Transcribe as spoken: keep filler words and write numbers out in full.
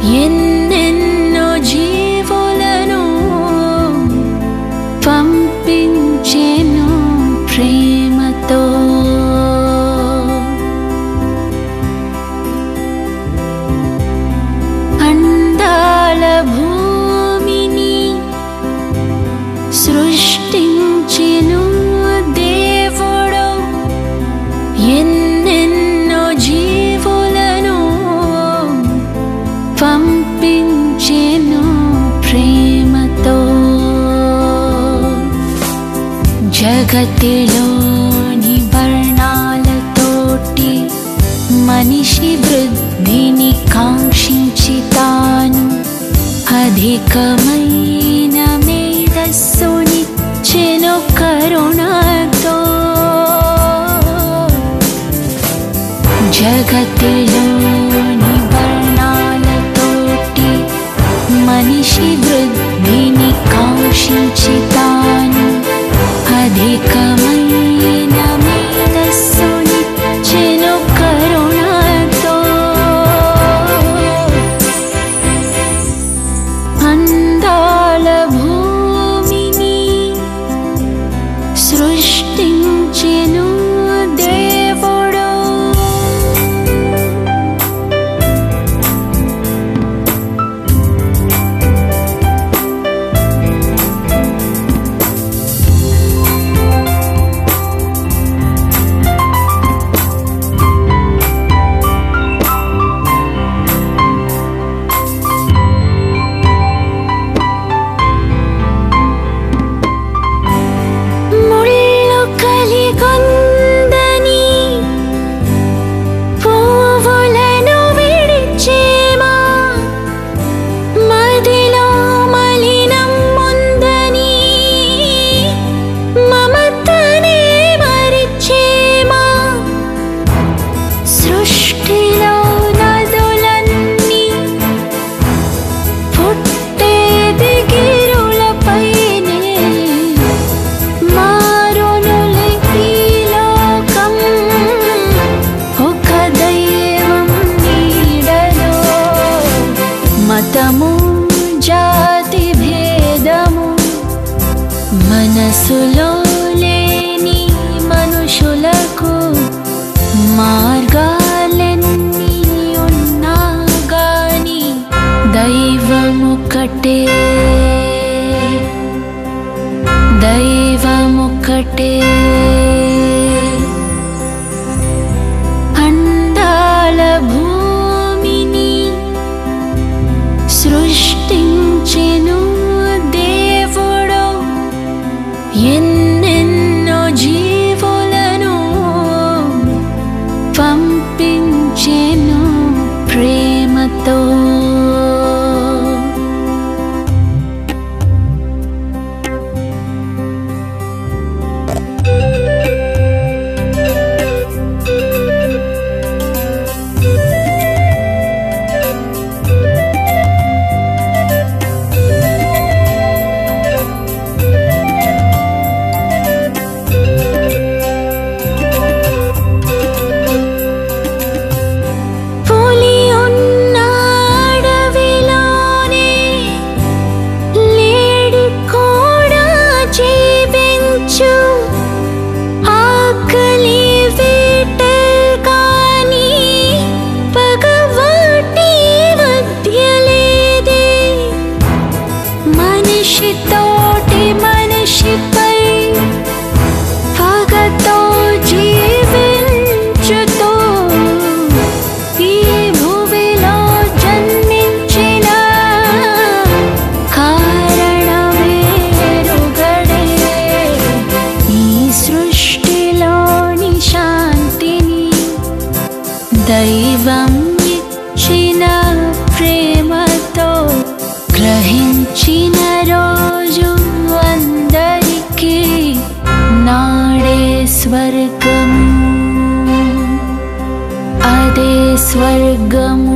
ఎన్నెన్నో జీవులను పంపించెను ప్రేమతో. అందాల భూమిని సృష్టించెను దేవుడు, ఎన్నెన్నో జీవులను పంపించెను ప్రేమతో. జగతిలోని వర్ణాలతోటి మనిషి వృద్ధిని కాంక్షించి తాను అధికమైన మేధస్సునిచ్చెను కరుణతో. జగతిలోని వర్ణాలతోటి మనిషి వృద్ధిని కాంక్షించి తాను అధికమైన మేధస్సునిచ్చెను కరుణతో. అందాల భూమిని సృష్టించెను దేవుడు. ముళ్ళు కలిగొందని పువ్వులను విడిచేమా, మదిలో మలినం ఉందని మమతనే మరిచేమా. సృష్టిలో నదులన్నీ పుట్టేది గిరులపైనే, మారునులే ఈ లోకం ఒక దైవం నీడలో. మతము జాతి భేదము మనసులో లేని మనుషులకు మార్గాలెన్ని ఉన్నా గాని దైవమొక్కటే, దైవమొక్కటే. అందాల భూమిని సృష్టించెను దేవుడు, ఎన్నెన్నో జీవులను పంపించెను ప్రేమతో. పులి ఉన్న అడవిలోనే లేడి కూడా జీవించు, ఆకలి వేటే కాని పగవాటి మధ్య లేదే. మనిషితోటి మనిషిపై పగతో జీవించుతూ ఈ భూమిలో జన్మించిన కారణమేరుగడే. ఈ సృష్టిలోని శాంతిని దైవం ఇచ్చిన ప్రేమతో గ్రహించిన రోజు అందరికీ నాడే స్వర్గము, అదే స్వర్గము.